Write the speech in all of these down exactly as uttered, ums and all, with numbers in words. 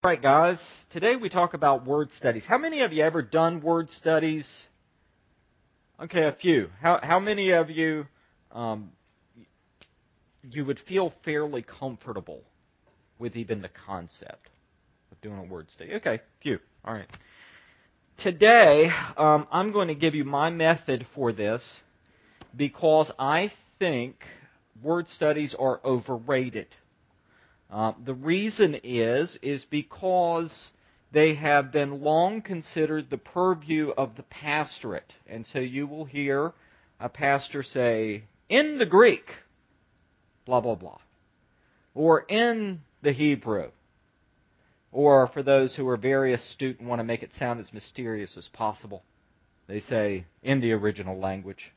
All right, guys, today we talk about word studies. How many of you ever done word studies? Okay, a few. How how many of you um, you would feel fairly comfortable with even the concept of doing a word study? Okay, few. All right. Today, um, I'm going to give you my method for this because I think word studies are overrated. Uh, the reason is, is because they have been long considered the purview of the pastorate. And so you will hear a pastor say, in the Greek, blah, blah, blah. Or in the Hebrew. Or for those who are very astute and want to make it sound as mysterious as possible, they say, in the original language.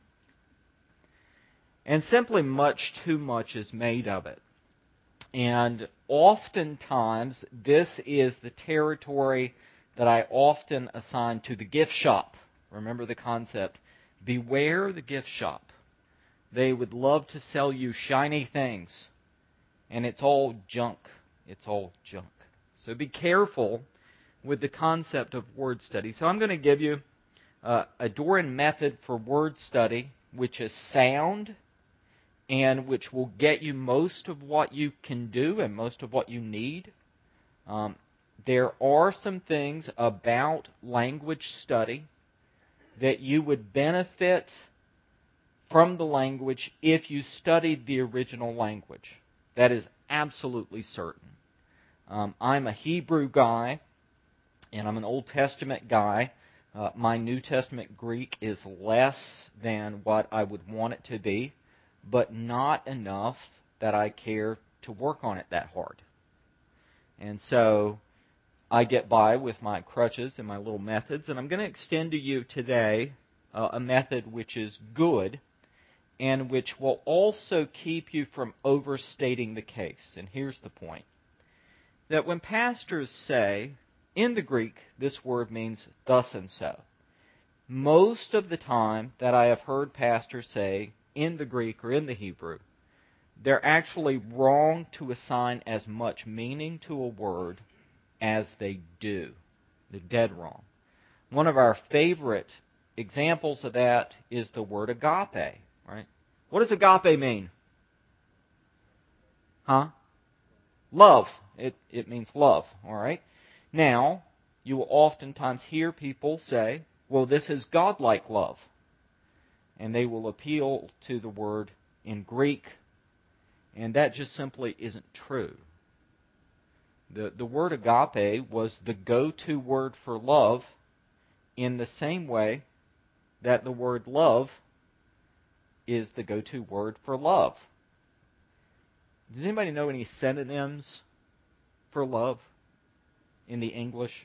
And simply much too much is made of it. And oftentimes, this is the territory that I often assign to the gift shop. Remember the concept. Beware the gift shop. They would love to sell you shiny things. And it's all junk. It's all junk. So be careful with the concept of word study. So I'm going to give you uh, a Doran method for word study, which is sound, and which will get you most of what you can do and most of what you need. Um, there are some things about language study that you would benefit from the language if you studied the original language. That is absolutely certain. Um, I'm a Hebrew guy, and I'm an Old Testament guy. Uh, my New Testament Greek is less than what I would want it to be, but not enough that I care to work on it that hard. And so I get by with my crutches and my little methods, and I'm going to extend to you today uh, a method which is good and which will also keep you from overstating the case. And here's the point. That when pastors say, in the Greek, this word means thus and so. Most of the time that I have heard pastors say, in the Greek or in the Hebrew, they're actually wrong to assign as much meaning to a word as they do. They're dead wrong. One of our favorite examples of that is the word agape, right? What does agape mean? Huh? Love. It, it means love, all right? Now, you will oftentimes hear people say, well, this is godlike love. And they will appeal to the word in Greek, and that just simply isn't true. The, the word agape was the go-to word for love in the same way that the word love is the go-to word for love. Does anybody know any synonyms for love in the English?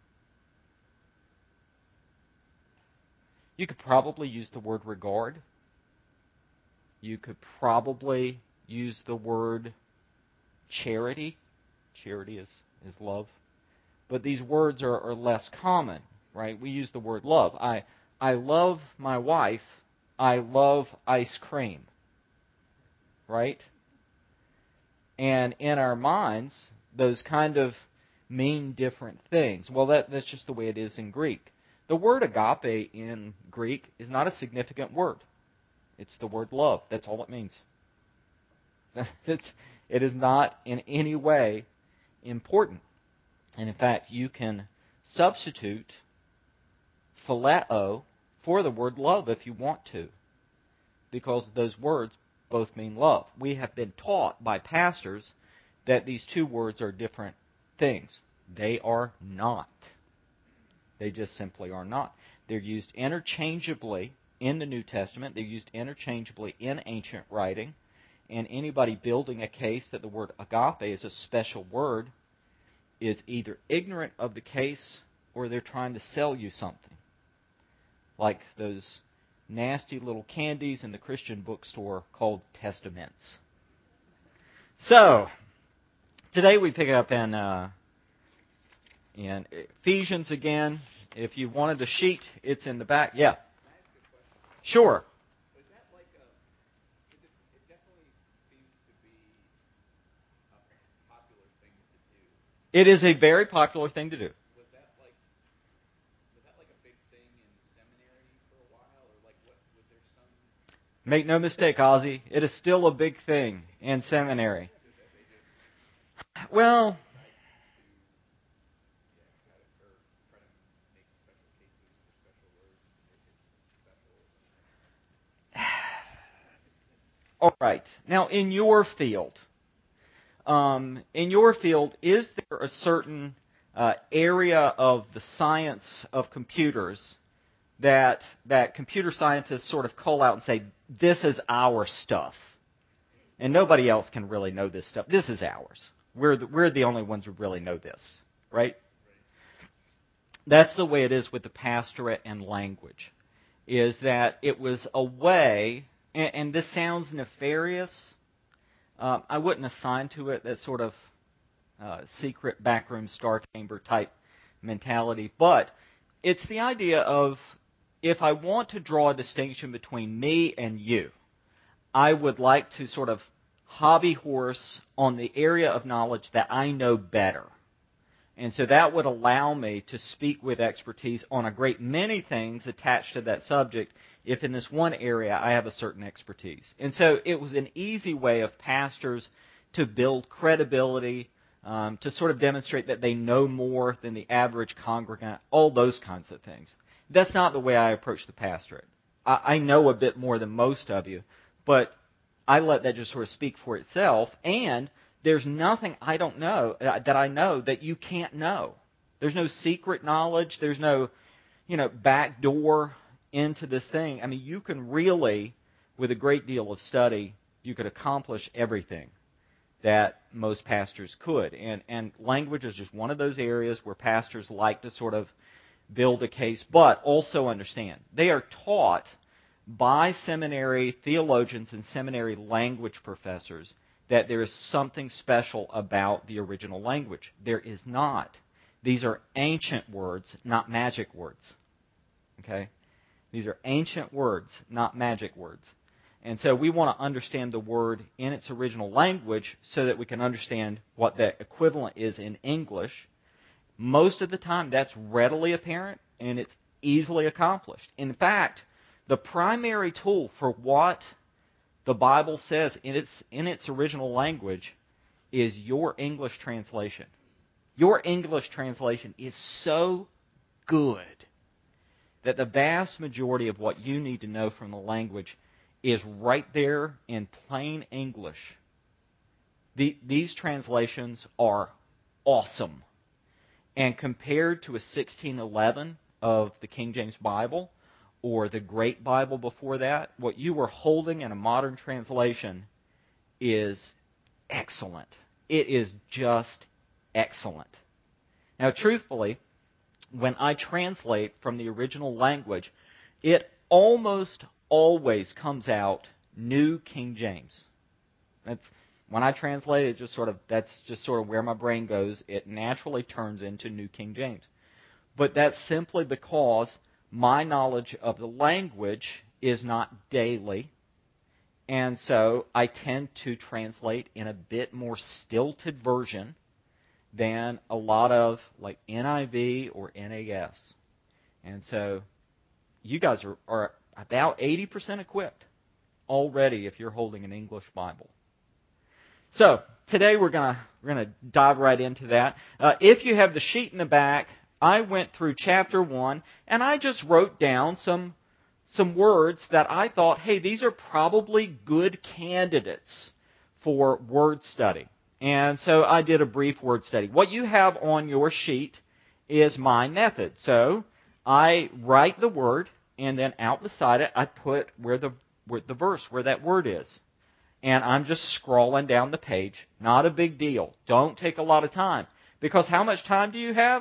You could probably use the word regard. You could probably use the word charity. Charity is, is love. But these words are, are less common, right? We use the word love. I, I love my wife. I love ice cream. Right? And in our minds, those kind of mean different things. Well, that, that's just the way it is in Greek. The word agape in Greek is not a significant word. It's the word love. That's all it means. It's, it is not in any way important. And in fact, you can substitute phileo for the word love if you want to, because those words both mean love. We have been taught by pastors that these two words are different things. They are not. They just simply are not. They're used interchangeably in the New Testament. They're used interchangeably in ancient writing. And anybody building a case that the word agape is a special word is either ignorant of the case or they're trying to sell you something. Like those nasty little candies in the Christian bookstore called Testaments. So, today we pick up in, uh, in Ephesians again. If you wanted a sheet, it's in the back. Yeah. Sure. Is that like a, is it, it definitely seems to be a popular thing to do. It is a very popular thing to do. Was that like was that like a big thing in seminary for a while, or like what was there some? Make no mistake, Ozzy, it is still a big thing in seminary. Well, all right. Now, in your field, um, in your field, is there a certain uh, area of the science of computers that that computer scientists sort of call out and say, "This is our stuff," and nobody else can really know this stuff. This is ours. We're the, we're the only ones who really know this, right? That's the way it is with the pastorate and language, is that it was a way, and, and this sounds nefarious. Um, I wouldn't assign to it that sort of uh, secret backroom star chamber type mentality, but it's the idea of, if I want to draw a distinction between me and you, I would like to sort of hobby horse on the area of knowledge that I know better. And so that would allow me to speak with expertise on a great many things attached to that subject if in this one area I have a certain expertise. And so it was an easy way of pastors to build credibility, um, to sort of demonstrate that they know more than the average congregant, all those kinds of things. That's not the way I approach the pastorate. I, I know a bit more than most of you, but I let that just sort of speak for itself, and there's nothing I don't know, uh, that I know that you can't know. There's no secret knowledge. There's no, you know, back door into this thing. I mean, you can really, with a great deal of study, you could accomplish everything that most pastors could. And, and language is just one of those areas where pastors like to sort of build a case, but also understand they are taught by seminary theologians and seminary language professors that there is something special about the original language. There is not. These are ancient words, not magic words. Okay? These are ancient words, not magic words. And so we want to understand the word in its original language so that we can understand what the equivalent is in English. Most of the time, that's readily apparent, and it's easily accomplished. In fact, the primary tool for what the Bible says in its in its original language is your English translation. Your English translation is so good that the vast majority of what you need to know from the language is right there in plain English. The, these translations are awesome. And compared to a sixteen eleven of the King James Bible, or the Great Bible before that, what you were holding in a modern translation is excellent. It is just excellent. Now, truthfully, when I translate from the original language, it almost always comes out New King James. That's when I translate it, just sort of that's just sort of where my brain goes. It naturally turns into New King James. But that's simply because my knowledge of the language is not daily, and so I tend to translate in a bit more stilted version than a lot of like N I V or N A S. And so you guys are, are about eighty percent equipped already if you're holding an English Bible. So today we're gonna we're gonna dive right into that. Uh, if you have the sheet in the back, I went through chapter one, and I just wrote down some some words that I thought, hey, these are probably good candidates for word study. And so I did a brief word study. What you have on your sheet is my method. So I write the word, and then out beside it, I put where the where the verse, where that word is. And I'm just scrolling down the page. Not a big deal. Don't take a lot of time. Because how much time do you have?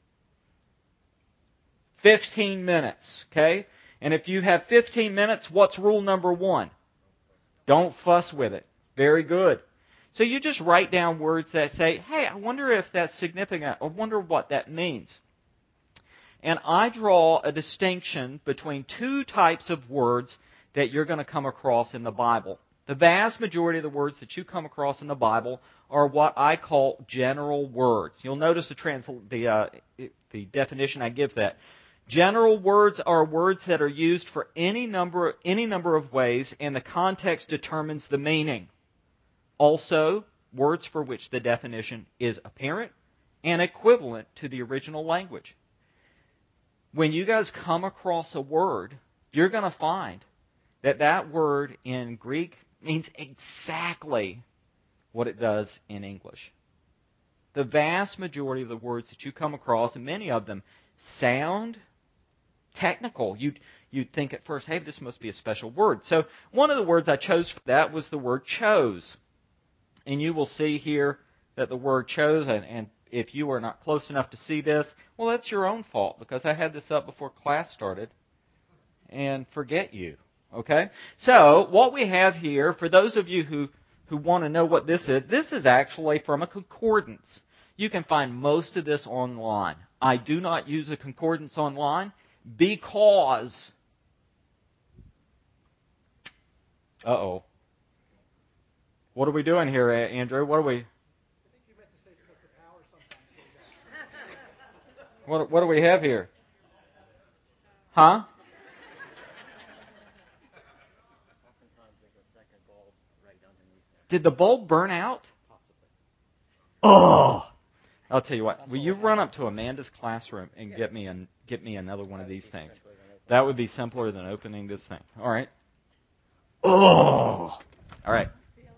fifteen minutes, okay? And if you have fifteen minutes, what's rule number one? Don't fuss with it. Very good. So you just write down words that say, hey, I wonder if that's significant. I wonder what that means. And I draw a distinction between two types of words that you're going to come across in the Bible. The vast majority of the words that you come across in the Bible are what I call general words. You'll notice the, trans- the, uh, the definition I give that. General words are words that are used for any number, any number of ways, and the context determines the meaning. Also, words for which the definition is apparent and equivalent to the original language. When you guys come across a word, you're going to find that that word in Greek means exactly what it does in English. The vast majority of the words that you come across, and many of them, sound technical. You'd, you'd think at first, hey, this must be a special word. So one of the words I chose for that was the word chose. And you will see here that the word chose, and, and if you are not close enough to see this, well, that's your own fault, because I had this up before class started, and forget you. Okay? So, what we have here, for those of you who, who want to know what this is, this is actually from a concordance. You can find most of this online. I do not use a concordance online because... Uh-oh. What are we doing here, Andrew? What are we... What, what do we have here? Huh? Did the bulb burn out? Oh! I'll tell you what. Will you run up to Amanda's classroom and get me an, get me another one of these things? That would be simpler than opening this thing. All right. Oh! All right.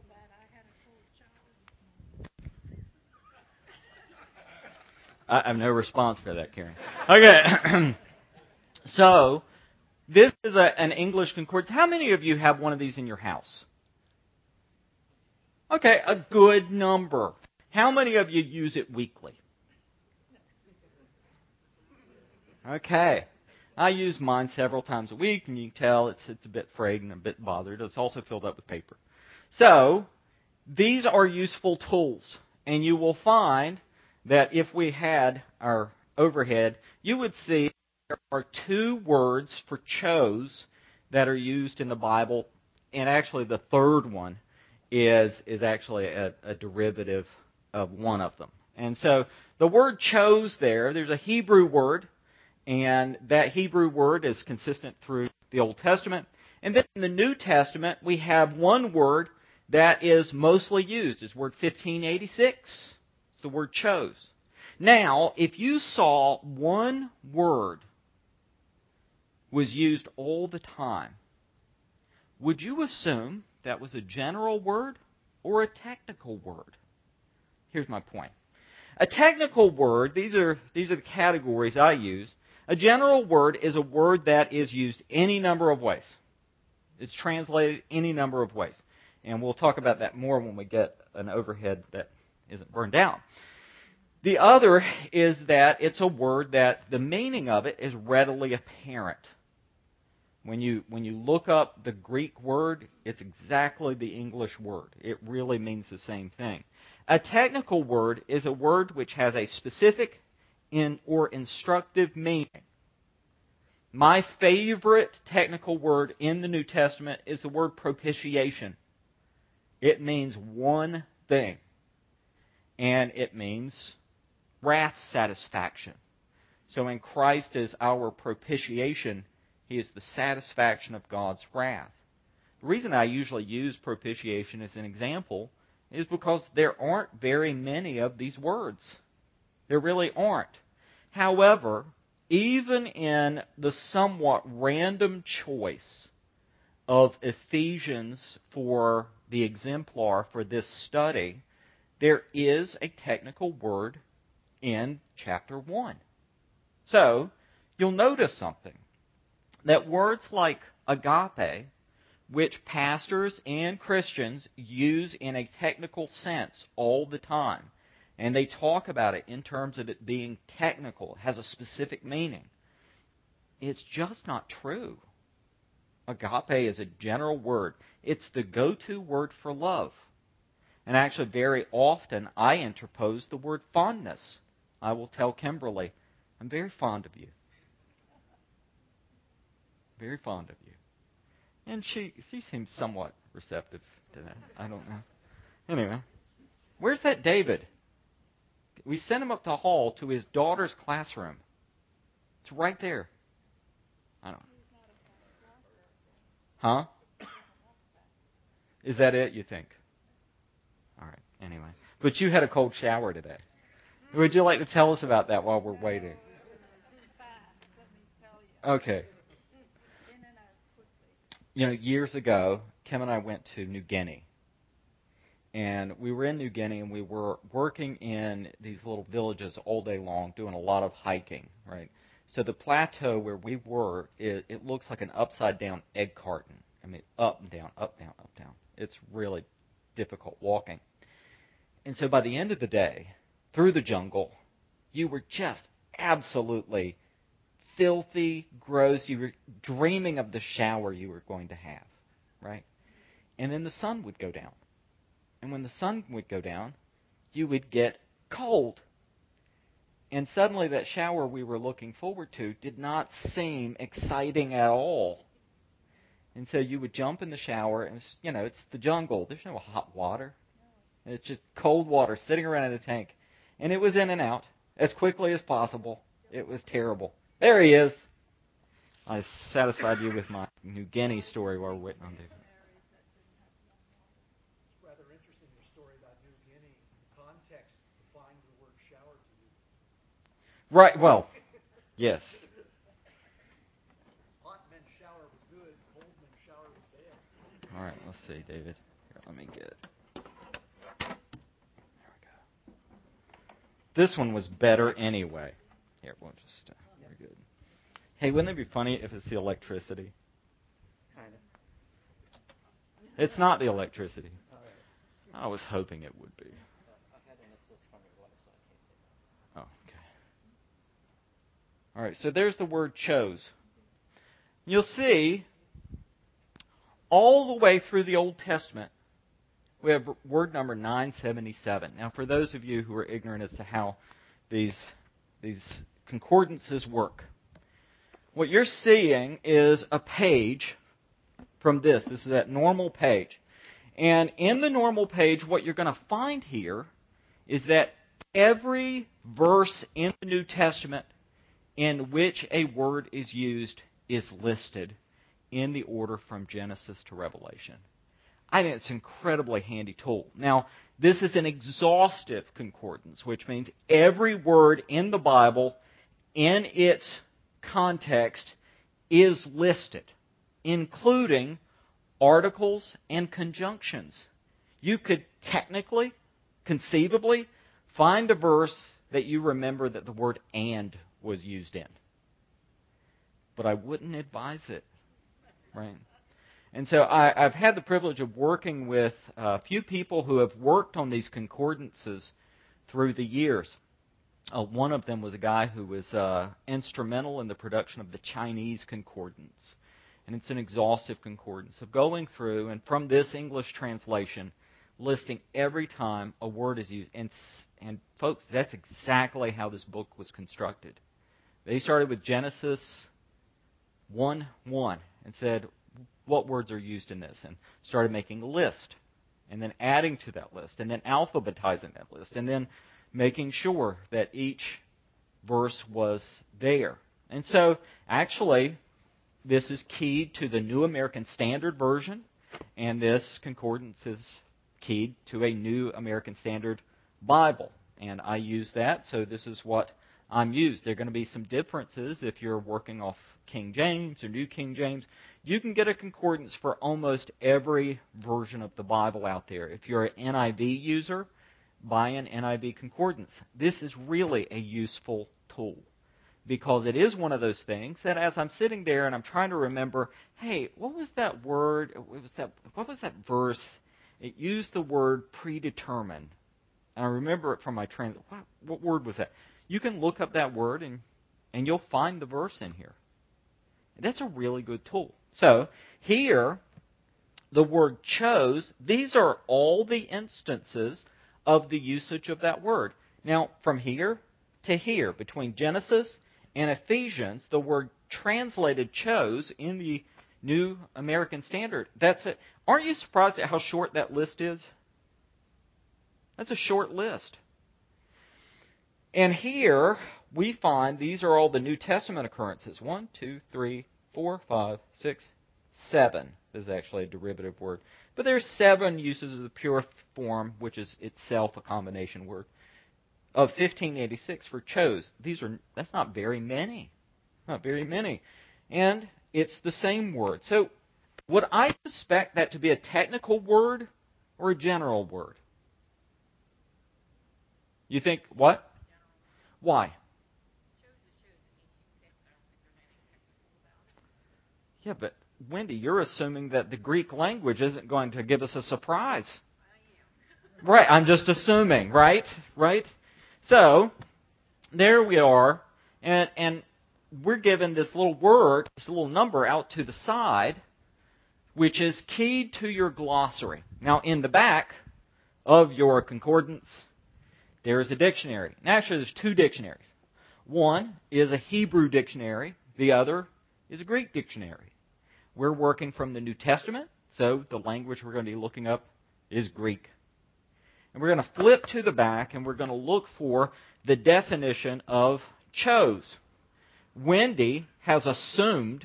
I have no response for that, Karen. Okay. So, this is a, an English concordance. How many of you have one of these in your house? Okay, a good number. How many of you use it weekly? Okay. I use mine several times a week, and you can tell it's, it's a bit frayed and a bit bothered. It's also filled up with paper. So, these are useful tools, and you will find that if we had our overhead, you would see there are two words for chose that are used in the Bible, and actually the third one is is actually a, a derivative of one of them. And so the word chose there, there's a Hebrew word, and that Hebrew word is consistent through the Old Testament. And then in the New Testament, we have one word that is mostly used. It's word fifteen eighty-six. It's the word chose. Now, if you saw one word was used all the time, would you assume that was a general word or a technical word? Here's my point. A technical word, these are these are the categories I use. A general word is a word that is used any number of ways. It's translated any number of ways. And we'll talk about that more when we get an overhead that isn't burned down. The other is that it's a word that the meaning of it is readily apparent. When you when you look up the Greek word, it's exactly the English word. It really means the same thing. A technical word is a word which has a specific in or instructive meaning. My favorite technical word in the New Testament is the word propitiation. It means one thing, and it means wrath satisfaction. So when Christ is our propitiation, He is the satisfaction of God's wrath. The reason I usually use propitiation as an example is because there aren't very many of these words. There really aren't. However, even in the somewhat random choice of Ephesians for the exemplar for this study, there is a technical word in chapter one. So, you'll notice something. That words like agape, which pastors and Christians use in a technical sense all the time, and they talk about it in terms of it being technical, it has a specific meaning. It's just not true. Agape is a general word. It's the go-to word for love. And actually, very often, I interpose the word fondness. I will tell Kimberly, I'm very fond of you. Very fond of you. And she she seems somewhat receptive Did I? I don't know. Anyway, where's that David? We sent him up the hall to his daughter's classroom. It's right there. I don't know. Huh? Is that it, you think? All right, anyway. But you had a cold shower today. Would you like to tell us about that while we're waiting? Okay. You know, years ago, Kim and I went to New Guinea. And we were in New Guinea, and we were working in these little villages all day long, doing a lot of hiking, right? So the plateau where we were, it, it looks like an upside-down egg carton. I mean, up and down, up, down, up, down. It's really difficult walking. And so by the end of the day, through the jungle, you were just absolutely filthy, gross. You were dreaming of the shower you were going to have, right? And then the sun would go down. And when the sun would go down, you would get cold. And suddenly that shower we were looking forward to did not seem exciting at all. And so you would jump in the shower, and it's, you know, it's the jungle. There's no hot water. It's just cold water sitting around in a tank. And it was in and out as quickly as possible. It was terrible. There he is. I satisfied you with my New Guinea story while we're waiting on David. It's rather interesting, your story about New Guinea. Context defines the word shower to you. Right, well, yes. Hot men's shower was good, cold men's shower was bad. All right, let's see, David. Here, let me get it. There we go. This one was better anyway. Here, we'll just, uh, we're good. Hey, wouldn't it be funny if it's the electricity? Kind of. It's not the electricity. I was hoping it would be. Oh, okay. All right, so there's the word chose. You'll see all the way through the Old Testament, we have word number nine seventy-seven. Now, for those of you who are ignorant as to how these, these concordances work, what you're seeing is a page from this. This is that normal page. And in the normal page, what you're going to find here is that every verse in the New Testament in which a word is used is listed in the order from Genesis to Revelation. I think it's an incredibly handy tool. Now, this is an exhaustive concordance, which means every word in the Bible in its context is listed, including articles and conjunctions. You could technically, conceivably, find a verse that you remember that the word and was used in. But I wouldn't advise it, right? And so I, I've had the privilege of working with a few people who have worked on these concordances through the years. Uh, one of them was a guy who was uh, instrumental in the production of the Chinese concordance. And it's an exhaustive concordance of going through, and from this English translation, listing every time a word is used. And, and folks, that's exactly how this book was constructed. They started with Genesis one one and said, what words are used in this? And started making a list, and then adding to that list, and then alphabetizing that list, and then making sure that each verse was there. And so, actually, this is keyed to the New American Standard Version, and this concordance is keyed to a New American Standard Bible. And I use that, so this is what I'm used. There are going to be some differences if you're working off King James or New King James. You can get a concordance for almost every version of the Bible out there. If you're an N I V user, buy an N I V concordance. This is really a useful tool, because it is one of those things that as I'm sitting there and I'm trying to remember, hey, what was that word? What was that, what was that verse? It used the word predetermined. And I remember it from my translation. What, what word was that? You can look up that word and, and you'll find the verse in here. And that's a really good tool. So here, the word chose, these are all the instances of the usage of that word. Now, from here to here, between Genesis and Ephesians, the word translated chose in the New American Standard. That's it. Aren't you surprised at how short that list is? That's a short list. And here we find these are all the New Testament occurrences. One, two, three, four, five, six, seven. This is actually a derivative word. But there's seven uses of the pure form, which is itself a combination word, of fifteen eighty-six for chose. These are that's not very many. Not very many. And it's the same word. So would I suspect that to be a technical word or a general word? You think what? Why? Yeah, but Wendy, you're assuming that the Greek language isn't going to give us a surprise. Right, I'm just assuming, right? Right? So, there we are, and and we're given this little word, this little number out to the side, which is keyed to your glossary. Now, in the back of your concordance, there is a dictionary. And actually, there's two dictionaries. One is a Hebrew dictionary. The other is a Greek dictionary. We're working from the New Testament, so the language we're going to be looking up is Greek. And we're going to flip to the back, and we're going to look for the definition of chose. Wendy has assumed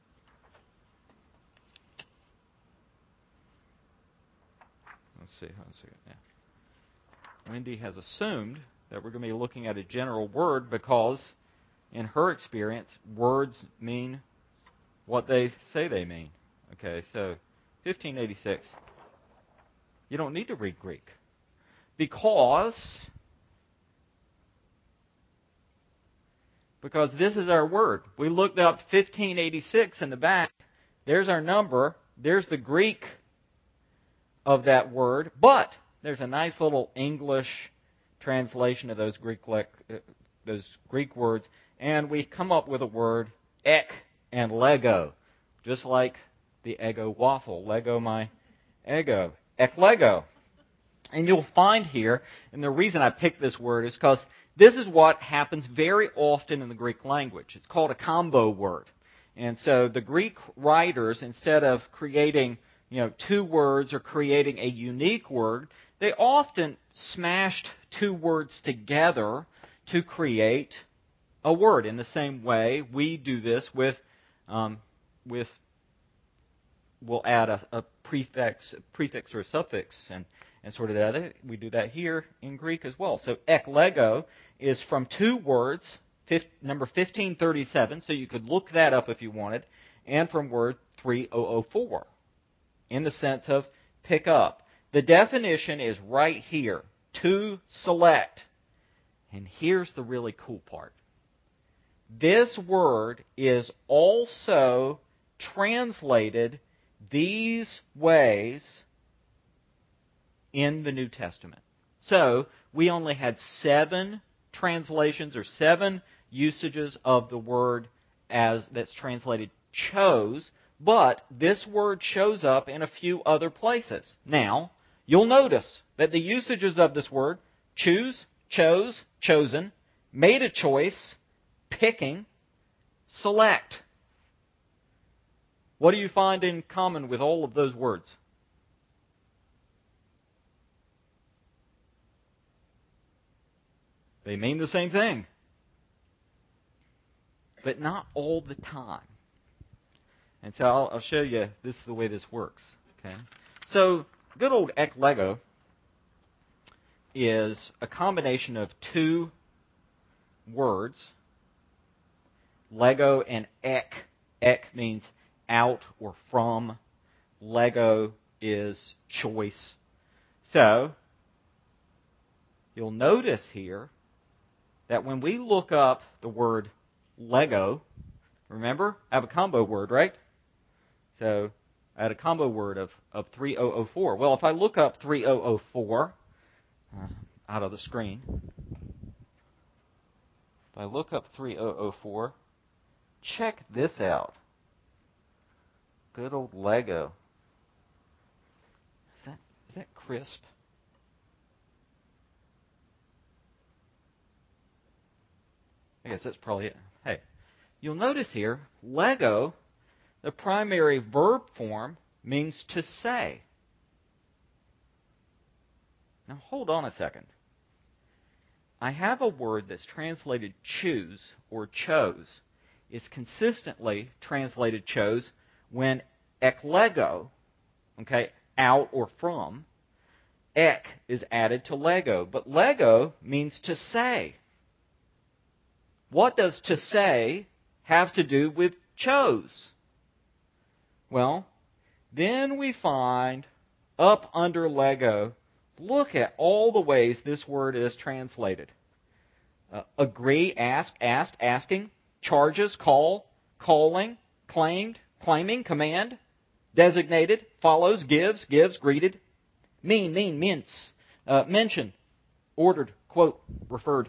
let's see, let's see, yeah. Wendy has assumed that we're going to be looking at a general word because, in her experience, words mean what they say they mean. Okay, so fifteen eighty-six. You don't need to read Greek because because this is our word. We looked up fifteen eighty-six in the back. There's our number. There's the Greek of that word, but there's a nice little English translation of those Greek le- those Greek words, and we come up with a word ek and lego, just like the Eggo waffle. Lego my ego. Ek lego. And you'll find here, and the reason I picked this word is because this is what happens very often in the Greek language. It's called a combo word. And so the Greek writers, instead of creating, you know, two words or creating a unique word, they often smashed two words together to create a word. In the same way, we do this with, um, with we'll add a, a prefix, prefix or a suffix, and, and sort of that. We do that here in Greek as well. So ek lego is from two words, fifth, number fifteen thirty-seven, so you could look that up if you wanted, and from word three thousand four, in the sense of pick up. The definition is right here, to select. And here's the really cool part. This word is also translated these ways in the New Testament. So, we only had seven translations or seven usages of the word as that's translated chose, but this word shows up in a few other places. Now, you'll notice that the usages of this word, choose, chose, chosen, made a choice, picking, select. What do you find in common with all of those words? They mean the same thing, but not all the time. And so I'll, I'll show you this is the way this works. Okay, so good old ek lego is a combination of two words, lego and ek. Ek means out or from. Lego is choice. So, you'll notice here that when we look up the word Lego, remember, I have a combo word, right? So, I had a combo word of, of three thousand four. Well, if I look up three thousand four uh, out of the screen, if I look up three thousand four, check this out. Good old Lego. Is that, is that crisp? I guess that's probably it. Hey, you'll notice here, Lego the primary verb form means to say. Now hold on a second. I have a word that's translated choose or chose. It's consistently translated chose when eklego, okay, out or from, ek is added to lego. But lego means to say. What does to say have to do with chose? Well, then we find up under lego, look at all the ways this word is translated. Uh, agree, ask, asked, asking, charges, call, calling, claimed, claiming, command, designated, follows, gives, gives, greeted, mean, mean, mince, uh, mention, ordered, quote, referred.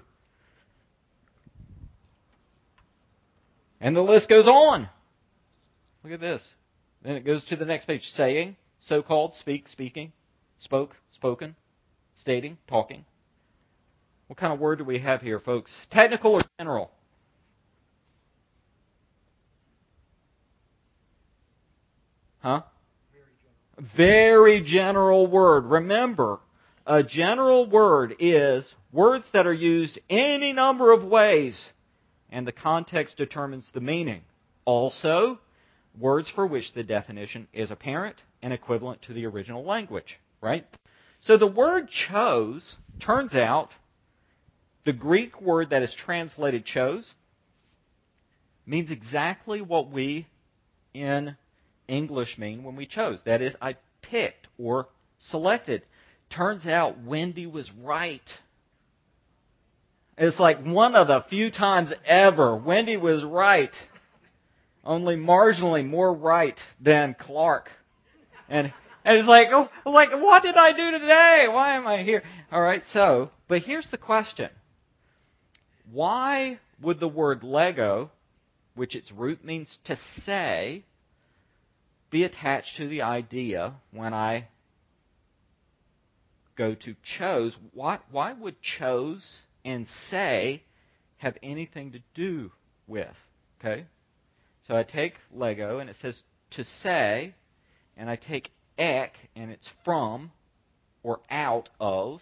And the list goes on. Look at this. Then it goes to the next page. Saying, so-called, speak, speaking, spoke, spoken, stating, talking. What kind of word do we have here, folks? Technical or general? Huh? Very general word. Remember, a general word is words that are used any number of ways, and the context determines the meaning. Also, words for which the definition is apparent and equivalent to the original language, right? So the word chose, turns out, the Greek word that is translated chose means exactly what we in English mean when we chose. That is, I picked or selected. Turns out Wendy was right. It's like one of the few times ever Wendy was right. Only marginally more right than Clark. And, and it's like, oh, like, what did I do today? Why am I here? All right, so, but here's the question. Why would the word lego, which its root means to say, be attached to the idea when I go to chose? Why, why would chose and say have anything to do with? Okay? So I take lego and it says to say, and I take ek and it's from or out of.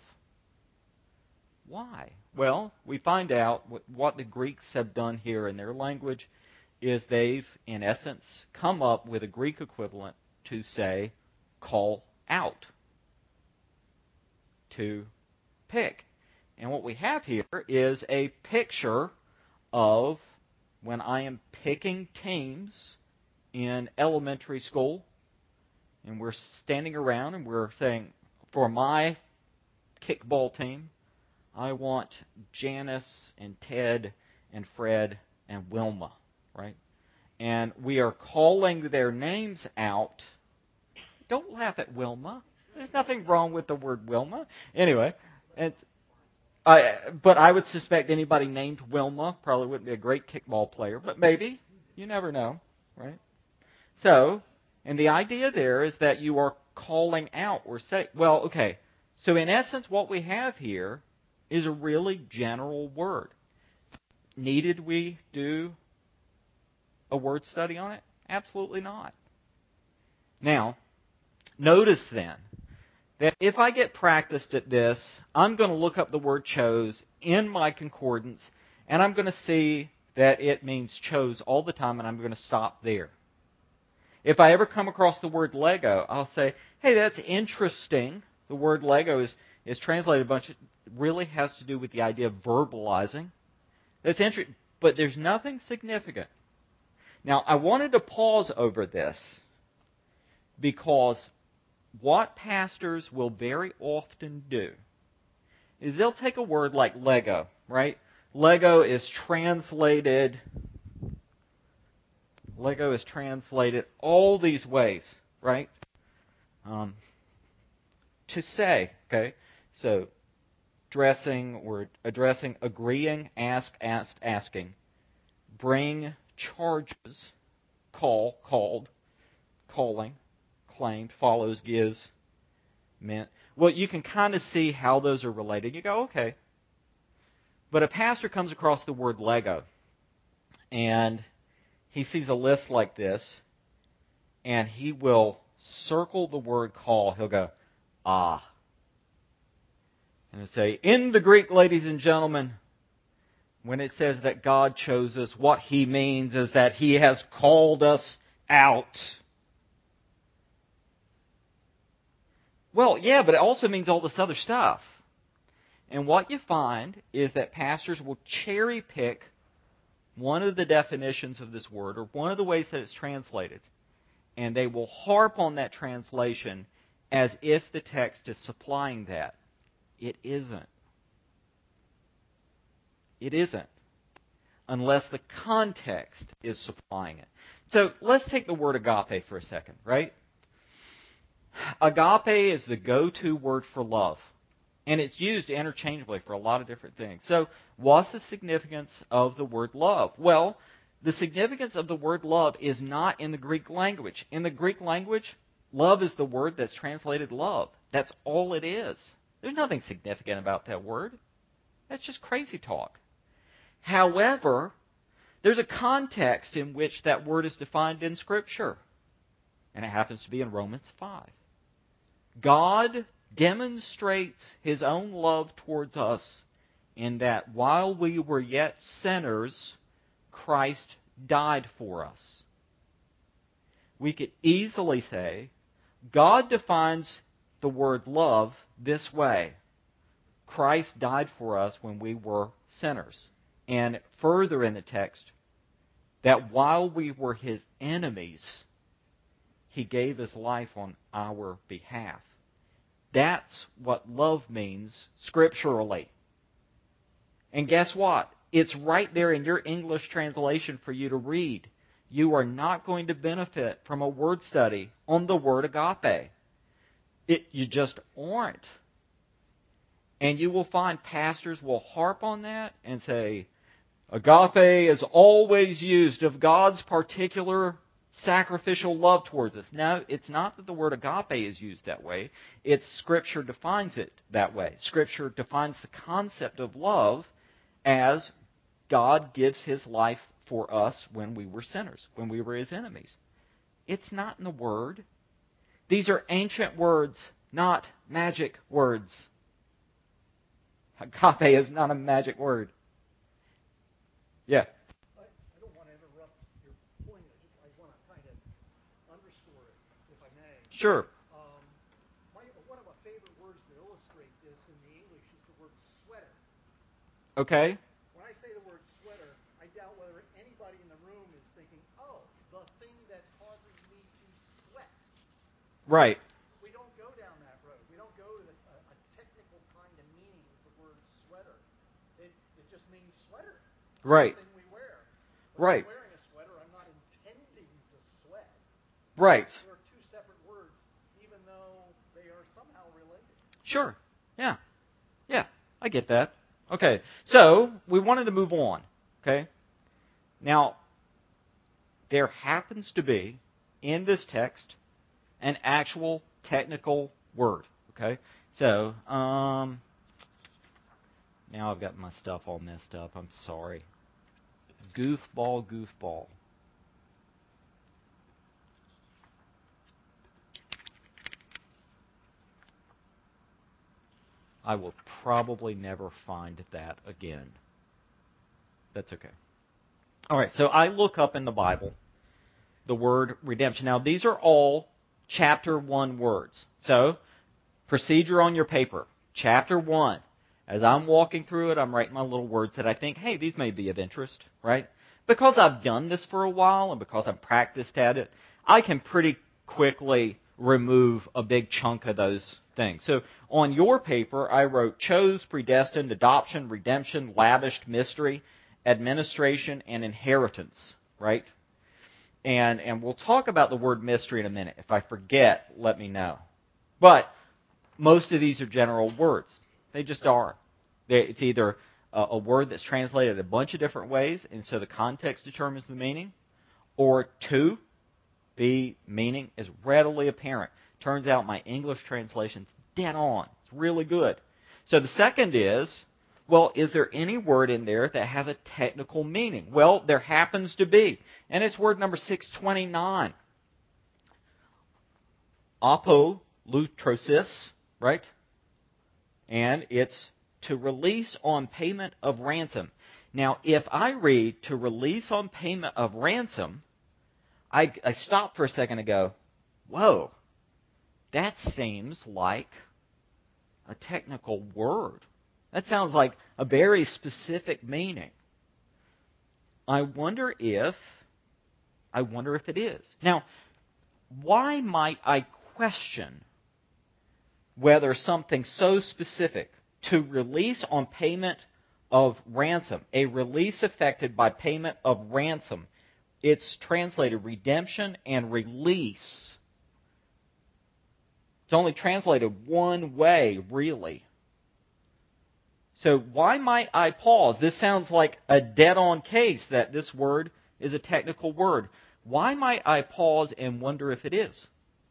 Why? Well, we find out what the Greeks have done here in their language is they've, in essence, come up with a Greek equivalent to say, call out, to pick. And what we have here is a picture of when I am picking teams in elementary school, and we're standing around and we're saying, for my kickball team, I want Janice and Ted and Fred and Wilma, right? And we are calling their names out. Don't laugh at Wilma. There's nothing wrong with the word Wilma. Anyway, and I, but I would suspect anybody named Wilma probably wouldn't be a great kickball player, but maybe. You never know, right? So, and the idea there is that you are calling out or say, well, okay, so in essence what we have here is a really general word. Needed we do a word study on it? Absolutely not. Now, notice then that if I get practiced at this, I'm going to look up the word chose in my concordance, and I'm going to see that it means chose all the time, and I'm going to stop there. If I ever come across the word lego, I'll say, hey, that's interesting. The word lego is, is translated a bunch of, really has to do with the idea of verbalizing. That's interesting, but there's nothing significant. Now, I wanted to pause over this because what pastors will very often do is they'll take a word like lego, right? Lego is translated, lego is translated all these ways, right? Um, to say, okay? So, dressing or addressing, agreeing, ask, asked, asking, bring, charges, call, called, calling, claimed, follows, gives, meant. Well, you can kind of see how those are related. You go, okay. But a pastor comes across the word lego, and he sees a list like this, and he will circle the word call. He'll go, ah. And he'll say, in the Greek, ladies and gentlemen, when it says that God chose us, what he means is that he has called us out. Well, yeah, but it also means all this other stuff. And what you find is that pastors will cherry pick one of the definitions of this word, or one of the ways that it's translated, and they will harp on that translation as if the text is supplying that. It isn't. It isn't. Unless the context is supplying it. So let's take the word agape for a second, right? Agape is the go-to word for love. And it's used interchangeably for a lot of different things. So what's the significance of the word love? Well, the significance of the word love is not in the Greek language. In the Greek language, love is the word that's translated love. That's all it is. There's nothing significant about that word. That's just crazy talk. However, there's a context in which that word is defined in Scripture. And it happens to be in Romans five. God demonstrates His own love towards us in that while we were yet sinners, Christ died for us. We could easily say, God defines the word love this way. Christ died for us when we were sinners. And further in the text, that while we were His enemies, He gave His life on our behalf. That's what love means scripturally. And guess what? It's right there in your English translation for you to read. You are not going to benefit from a word study on the word agape. It, you just aren't. And you will find pastors will harp on that and say, agape is always used of God's particular sacrificial love towards us. No, it's not that the word agape is used that way. It's Scripture defines it that way. Scripture defines the concept of love as God gives His life for us when we were sinners, when we were His enemies. It's not in the Word. These are ancient words, not magic words. Agape is not a magic word. Yeah. I, I don't want to interrupt your point. I, just, I want to kind of underscore it, if I may. Sure. Um, my, one of my favorite words to illustrate this in the English is the word sweater. Okay. When I say the word sweater, I doubt whether anybody in the room is thinking, oh, the thing that causes me to sweat. Right. We don't go down that road. We don't go to the, a, a technical kind of meaning with the word sweater. It, it just means sweater. Right. The thing we wear. But Right. If I'm wearing a sweater, I'm not intending to sweat. Right. They're two separate words, even though they are somehow related. Sure. Yeah. Yeah. I get that. Okay. So, we wanted to move on. Okay. Now, there happens to be, in this text, an actual technical word. Okay. So, um, now I've got my stuff all messed up. I'm sorry. Goofball, goofball. I will probably never find that again. That's okay. All right, so I look up in the Bible the word redemption. Now, these are all chapter one words. So, procedure on your paper. Chapter one. As I'm walking through it, I'm writing my little words that I think, hey, these may be of interest, right? Because I've done this for a while and because I've practiced at it, I can pretty quickly remove a big chunk of those things. So on your paper, I wrote chose, predestined, adoption, redemption, lavished, mystery, administration, and inheritance, right? And and we'll talk about the word mystery in a minute. If I forget, let me know. But most of these are general words. They just are. It's either a, a word that's translated a bunch of different ways, and so the context determines the meaning, or two, the meaning is readily apparent. Turns out my English translation's dead on. It's really good. So the second is, well, is there any word in there that has a technical meaning? Well, there happens to be. And it's word number six twenty-nine. apolutrosis, right? And it's to release on payment of ransom. Now, if I read to release on payment of ransom, I, I stop for a second and go, whoa, that seems like a technical word. That sounds like a very specific meaning. I wonder if, I wonder if it is. Now, why might I question whether something so specific, to release on payment of ransom, a release effected by payment of ransom, it's translated redemption and release. It's only translated one way, really. So why might I pause? This sounds like a dead-on case that this word is a technical word. Why might I pause and wonder if it is?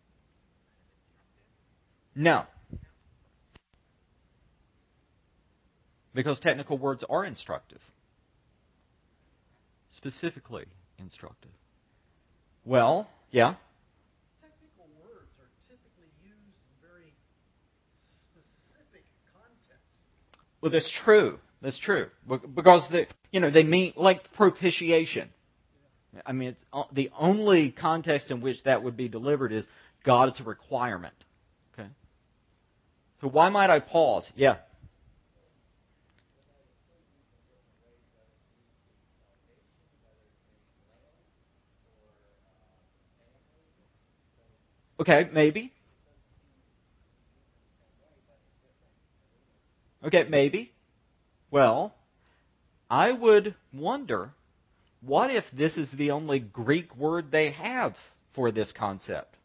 No. Because technical words are instructive. Specifically instructive. Well, yeah? Technical words are typically used in very specific contexts. Well, that's true. That's true. Because, they, you know, they mean, like propitiation. I mean, it's, the only context in which that would be delivered is God's requirement. Okay? So why might I pause? Yeah. Okay, maybe. Okay, maybe. Well, I would wonder, what if this is the only Greek word they have for this concept?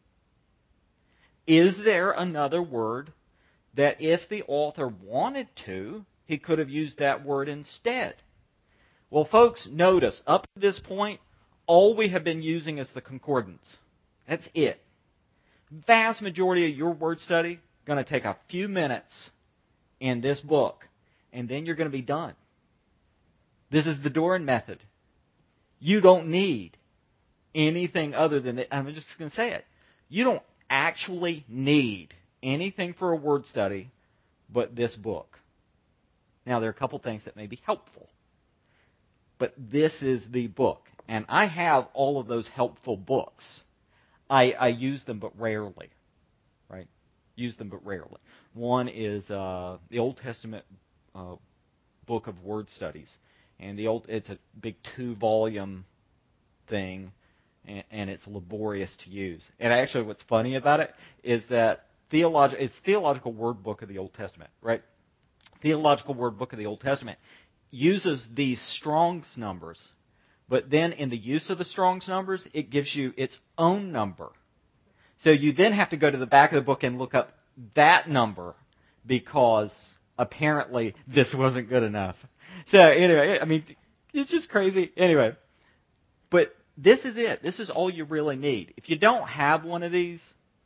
Is there another word that if the author wanted to, he could have used that word instead? Well, folks, notice, up to this point, all we have been using is the concordance. That's it. Vast majority of your word study going to take a few minutes in this book, and then you're going to be done. This is the Doran method. You don't need anything other than it. I'm just going to say it. You don't actually need anything for a word study but this book. Now, there are a couple things that may be helpful, but this is the book. And I have all of those helpful books. I, I use them but rarely, right? Use them but rarely. One is uh, the Old Testament uh, book of word studies, and the old it's a big two-volume thing, and, and it's laborious to use. And actually, what's funny about it is that theolog- it's theological word book of the Old Testament, right? Theological word book of the Old Testament uses these Strong's numbers. But then in the use of the Strong's numbers, it gives you its own number. So you then have to go to the back of the book and look up that number because apparently this wasn't good enough. So anyway, I mean, it's just crazy. Anyway, but this is it. This is all you really need. If you don't have one of these,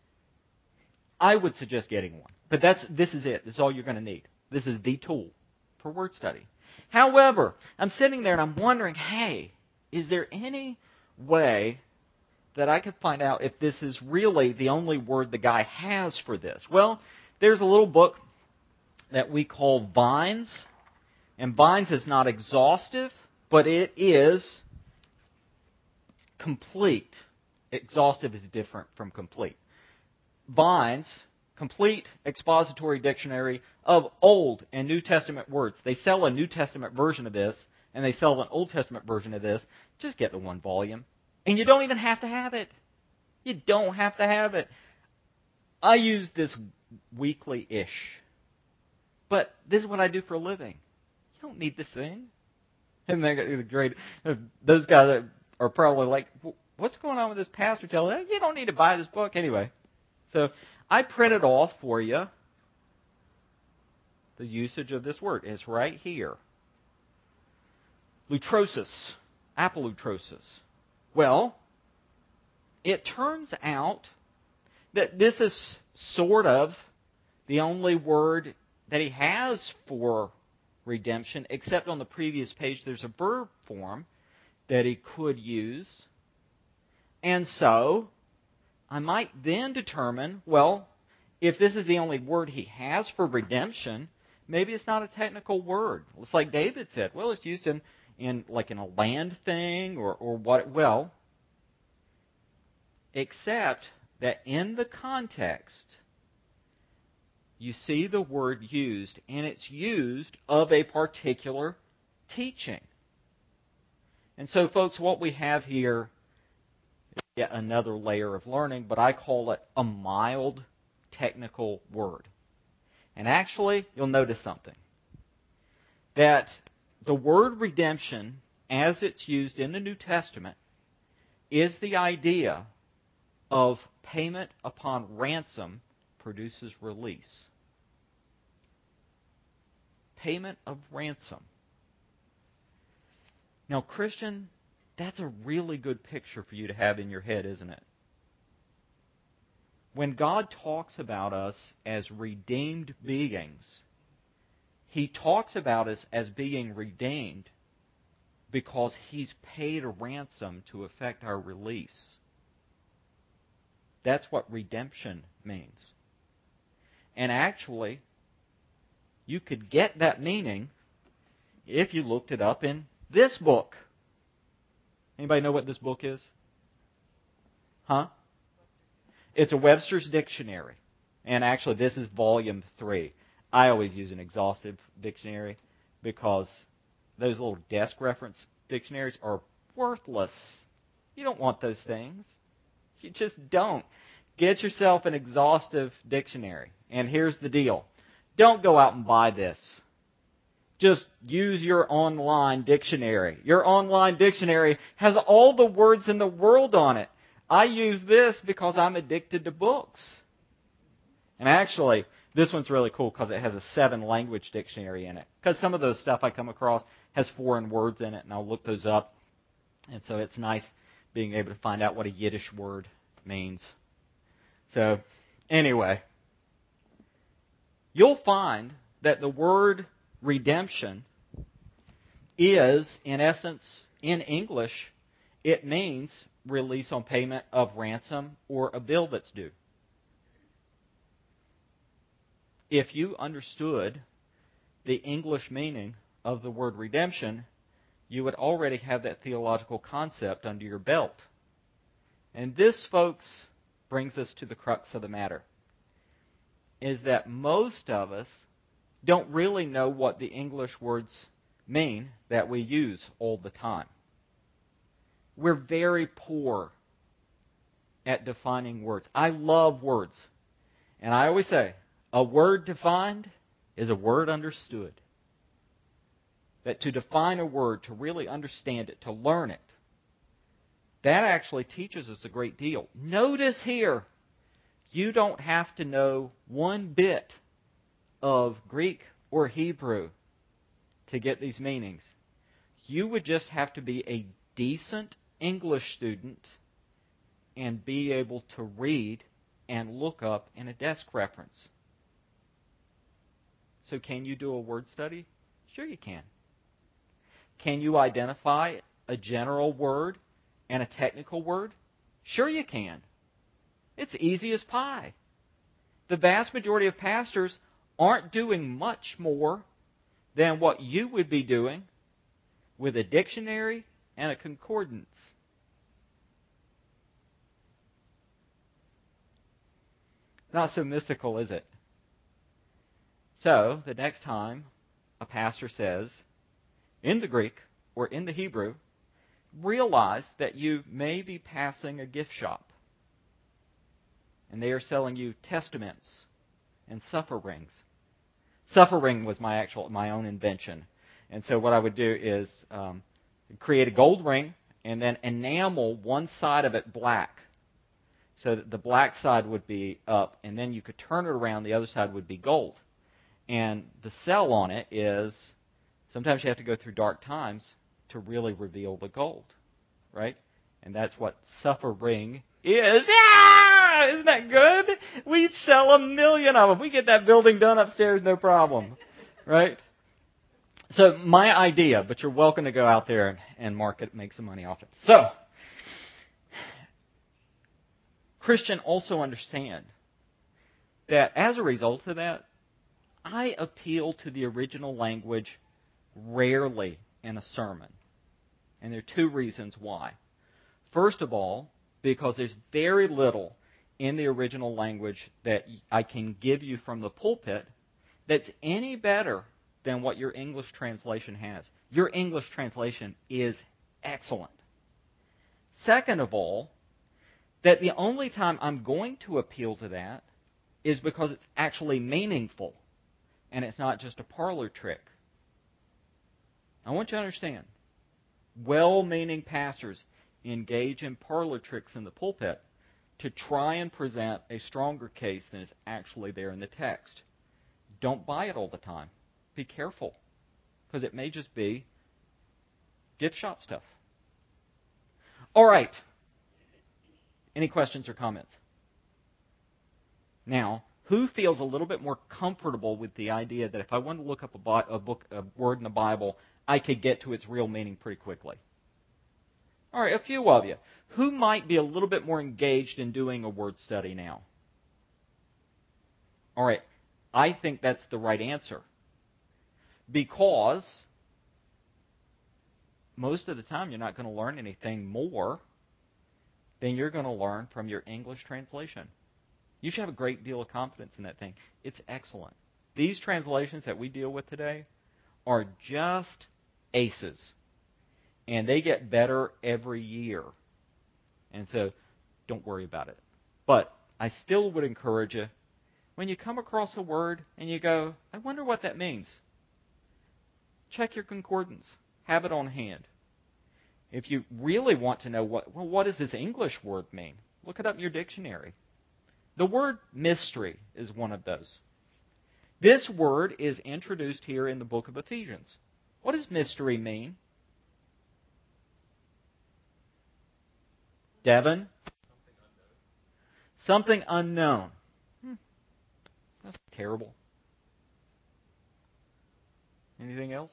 I would suggest getting one. But that's this is it. This is all you're going to need. This is the tool for word study. However, I'm sitting there and I'm wondering, hey, is there any way that I could find out if this is really the only word the guy has for this? Well, there's a little book that we call Vines. And Vines is not exhaustive, but it is complete. Exhaustive is different from complete. Vines, complete expository dictionary of Old and New Testament words. They sell a New Testament version of this, and they sell an Old Testament version of this. Just get the one volume. And you don't even have to have it. You don't have to have it. I use this weekly-ish. But this is what I do for a living. You don't need this thing. And they're great. Those guys are probably like, what's going on with this pastor telling you, you don't need to buy this book anyway. So I printed off for you the usage of this word. It's right here. Lutrosis, apolutrosis. Well, it turns out that this is sort of the only word that he has for redemption, except on the previous page there's a verb form that he could use. And so, I might then determine, well, if this is the only word he has for redemption, maybe it's not a technical word. It's like David said, well, it's used in, in like in a land thing or, or what, well, except that in the context, you see the word used, and it's used of a particular teaching. And so, folks, what we have here is yet another layer of learning, but I call it a mild technical word. And actually, you'll notice something. That the word redemption, as it's used in the New Testament, is the idea of payment upon ransom produces release. Payment of ransom. Now, Christian, that's a really good picture for you to have in your head, isn't it? When God talks about us as redeemed beings, He talks about us as being redeemed because He's paid a ransom to effect our release. That's what redemption means. And actually, you could get that meaning if you looked it up in this book. Anybody know what this book is? Huh? It's a Webster's Dictionary. And actually, this is volume three. I always use an exhaustive dictionary because those little desk reference dictionaries are worthless. You don't want those things. You just don't. Get yourself an exhaustive dictionary. And here's the deal. Don't go out and buy this. Just use your online dictionary. Your online dictionary has all the words in the world on it. I use this because I'm addicted to books. And actually, this one's really cool because it has a seven-language dictionary in it. Because some of those stuff I come across has foreign words in it, and I'll look those up. And so it's nice being able to find out what a Yiddish word means. So, anyway, you'll find that the word redemption is, in essence, in English, it means release on payment of ransom or a bill that's due. If you understood the English meaning of the word redemption, you would already have that theological concept under your belt. And this, folks, brings us to the crux of the matter, is that most of us don't really know what the English words mean that we use all the time. We're very poor at defining words. I love words. And I always say, a word defined is a word understood. That to define a word, to really understand it, to learn it, that actually teaches us a great deal. Notice here, you don't have to know one bit of Greek or Hebrew to get these meanings. You would just have to be a decent English student and be able to read and look up in a desk reference. So can you do a word study? Sure you can. Can you identify a general word and a technical word? Sure you can. It's easy as pie. The vast majority of pastors aren't doing much more than what you would be doing with a dictionary and a concordance. Not so mystical, is it? So, the next time a pastor says, in the Greek or in the Hebrew, realize that you may be passing a gift shop. And they are selling you testaments and suffer rings. Suffer ring was my actual, my own invention. And so what I would do is um, create a gold ring and then enamel one side of it black. So that the black side would be up, and then you could turn it around, the other side would be gold. And the sell on it is, sometimes you have to go through dark times to really reveal the gold, right? And that's what suffer ring is. Yeah! Isn't that good? We'd sell a million of them. We get that building done upstairs, no problem, right? So my idea, but you're welcome to go out there and market, make some money off it. So, Christian, also understand that as a result of that, I appeal to the original language rarely in a sermon. And there are two reasons why. First of all, because there's very little in the original language that I can give you from the pulpit that's any better than what your English translation has. Your English translation is excellent. Second of all, that the only time I'm going to appeal to that is because it's actually meaningful and it's not just a parlor trick. I want you to understand, well-meaning pastors engage in parlor tricks in the pulpit to try and present a stronger case than is actually there in the text. Don't buy it all the time. Be careful, because it may just be gift shop stuff. All right. Any questions or comments? Now, who feels a little bit more comfortable with the idea that if I wanted to look up a, Bi- a book, a word in the Bible, I could get to its real meaning pretty quickly? All right, a few of you. Who might be a little bit more engaged in doing a word study now? All right, I think that's the right answer. Because most of the time you're not going to learn anything more than you're going to learn from your English translation. You should have a great deal of confidence in that thing. It's excellent. These translations that we deal with today are just aces. And they get better every year. And so don't worry about it. But I still would encourage you, when you come across a word and you go, I wonder what that means, check your concordance. Have it on hand. If you really want to know, what, well, what does this English word mean? Look it up in your dictionary. The word mystery is one of those. This word is introduced here in the book of Ephesians. What does mystery mean? Devin? Something unknown. Something unknown. Hmm. That's terrible. Anything else?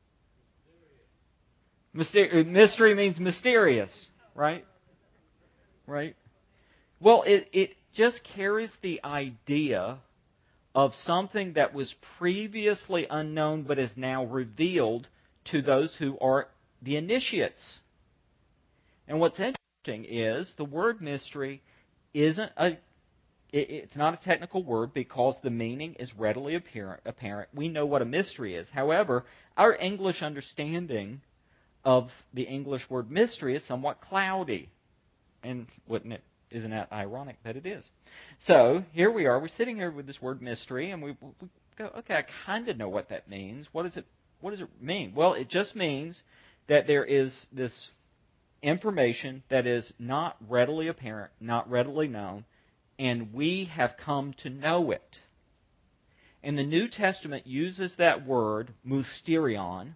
Myster- mystery means mysterious, right? Right? Well, it, it just carries the idea of something that was previously unknown but is now revealed to those who are the initiates. And what's interesting is the word mystery isn't a it, it's not a technical word because the meaning is readily apparent, apparent. We know what a mystery is. However, our English understanding of the English word mystery is somewhat cloudy. And wouldn't it, isn't that ironic that it is? So here we are. We're sitting here with this word mystery, and we, we go, okay, I kind of know what that means. What does it What does it mean? Well, it just means that there is this information that is not readily apparent, not readily known, and we have come to know it. And the New Testament uses that word, mysterion,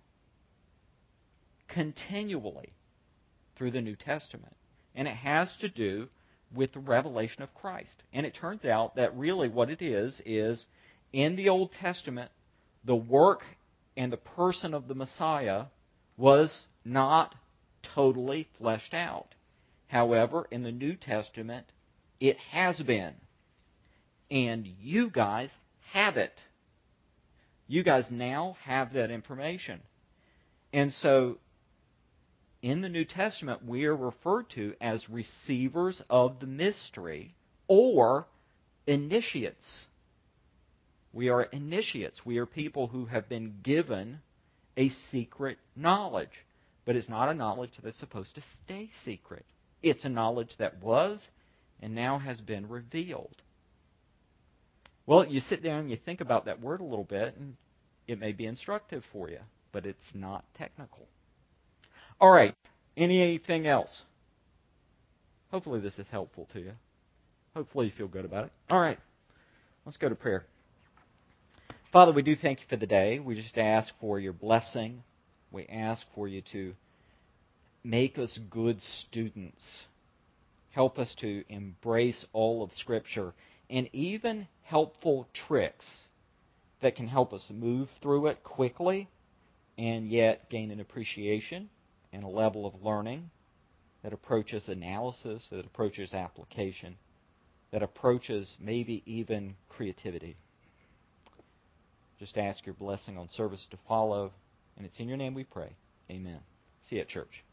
continually through the New Testament. And it has to do with the revelation of Christ. And it turns out that really what it is, is in the Old Testament, the work and the person of the Messiah was not totally fleshed out. However, in the New Testament, it has been. And you guys have it. You guys now have that information. And so, in the New Testament, we are referred to as receivers of the mystery or initiates. We are initiates. We are people who have been given a secret knowledge. But it's not a knowledge that's supposed to stay secret. It's a knowledge that was and now has been revealed. Well, you sit down and you think about that word a little bit, and it may be instructive for you, but it's not technical. All right. Anything else? Hopefully this is helpful to you. Hopefully you feel good about it. All right. Let's go to prayer. Father, we do thank you for the day. We just ask for your blessing. We ask for you to make us good students. Help us to embrace all of Scripture and even helpful tricks that can help us move through it quickly and yet gain an appreciation and a level of learning that approaches analysis, that approaches application. that approaches maybe even creativity. Just ask your blessing on service to follow, and it's in your name we pray. Amen. See you at church.